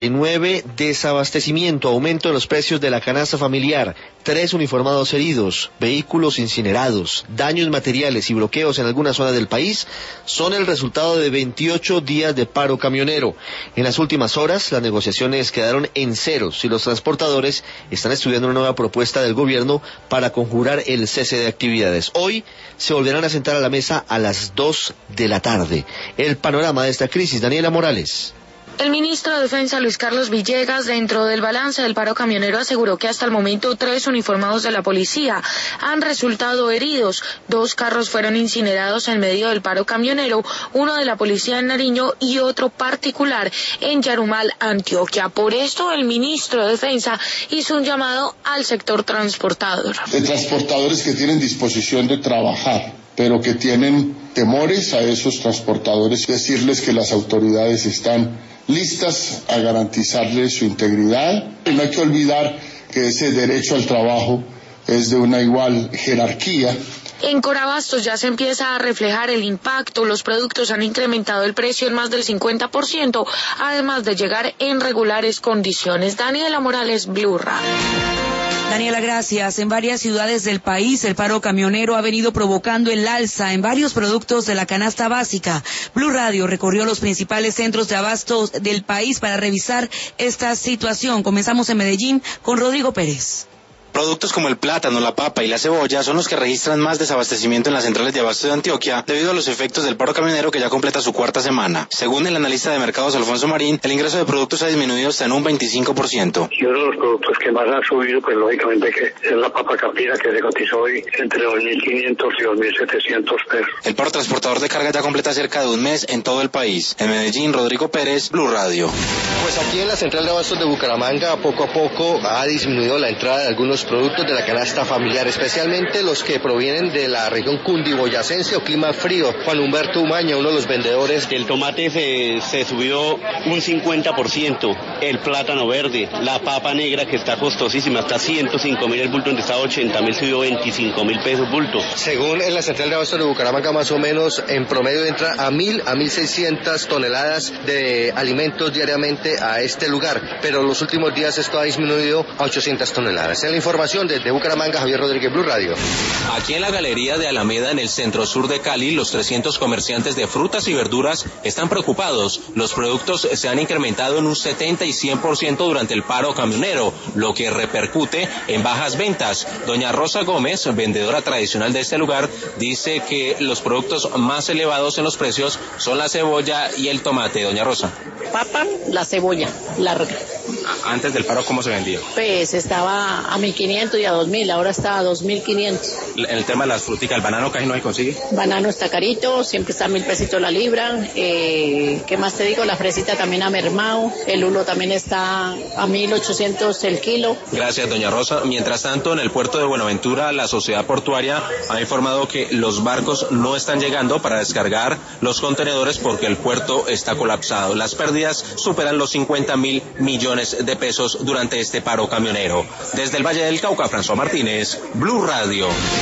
9 desabastecimiento, aumento de los precios de la canasta familiar, 3 uniformados heridos, vehículos incinerados, daños materiales y bloqueos en algunas zonas del país son el resultado de 28 días de paro camionero. En las últimas horas, las negociaciones quedaron en ceros y los transportadores están estudiando una nueva propuesta del gobierno para conjurar el cese de actividades. Hoy se volverán a sentar a la mesa a las 2 de la tarde. El panorama de esta crisis, Daniela Morales. El ministro de Defensa, Luis Carlos Villegas, dentro del balance del paro camionero, aseguró que hasta el momento 3 uniformados de la policía han resultado heridos. 2 carros fueron incinerados en medio del paro camionero, uno de la policía en Nariño y otro particular en Yarumal, Antioquia. Por esto, el ministro de Defensa hizo un llamado al sector transportador. De transportadores que tienen disposición de trabajar, pero que tienen temores, a esos transportadores decirles que las autoridades están listas a garantizarles su integridad. Y no hay que olvidar que ese derecho al trabajo es de una igual jerarquía. En Corabastos ya se empieza a reflejar el impacto. Los productos han incrementado el precio en más del 50%, además de llegar en regulares condiciones. Daniela Morales, Blue Radio. Daniela, gracias. En varias ciudades del país, el paro camionero ha venido provocando el alza en varios productos de la canasta básica. Blue Radio recorrió los principales centros de abastos del país para revisar esta situación. Comenzamos en Medellín con Rodrigo Pérez. Productos como el plátano, la papa y la cebolla son los que registran más desabastecimiento en las centrales de abasto de Antioquia debido a los efectos del paro camionero que ya completa su 4ª semana. Según el analista de mercados Alfonso Marín, el ingreso de productos ha disminuido hasta en un 25%. Y uno de los productos que más han subido, pues lógicamente que es la papa campina, que se cotizó hoy entre 2.500 y 2.700 pesos. El paro transportador de carga ya completa cerca de un mes en todo el país. En Medellín, Rodrigo Pérez, Blue Radio. Pues aquí en la central de abastos de Bucaramanga, poco a poco ha disminuido la entrada de algunos productos de la canasta familiar, especialmente los que provienen de la región cundiboyacense o clima frío. Juan Humberto Umaña, uno de los vendedores. El tomate se subió un 50%, el plátano verde, la papa negra que está costosísima, está 105.000 el bulto, donde está 80.000, subió 25.000 pesos bulto. Según en la central de abastos de Bucaramanga, más o menos en promedio entra a 1.000 a 1.600 toneladas de alimentos diariamente a este lugar, pero en los últimos días esto ha disminuido a 800 toneladas. En la información desde Bucaramanga, Javier Rodríguez, Blue Radio. Aquí en la Galería de Alameda, en el centro sur de Cali, los 300 comerciantes de frutas y verduras están preocupados. Los productos se han incrementado en un 70 y 100% durante el paro camionero, lo que repercute en bajas ventas. Doña Rosa Gómez, vendedora tradicional de este lugar, dice que los productos más elevados en los precios son la cebolla y el tomate. Doña Rosa. Papa, la cebolla larga. Antes del paro, ¿cómo se vendía? Pues estaba a 1.500 y a 2.000, ahora está a 2.500. En el tema de las fruticas, ¿el banano casi no se consigue? Banano está carito, siempre está a 1.000 pesitos la libra. ¿Qué más te digo? La fresita también ha mermado, el lulo también está a 1.800 el kilo. Gracias, doña Rosa. Mientras tanto, en el puerto de Buenaventura, la sociedad portuaria ha informado que los barcos no están llegando para descargar los contenedores porque el puerto está colapsado. Las pérdidas superan los 50.000 millones de pesos durante este paro camionero. Desde el Valle del Cauca, François Martínez, Blue Radio.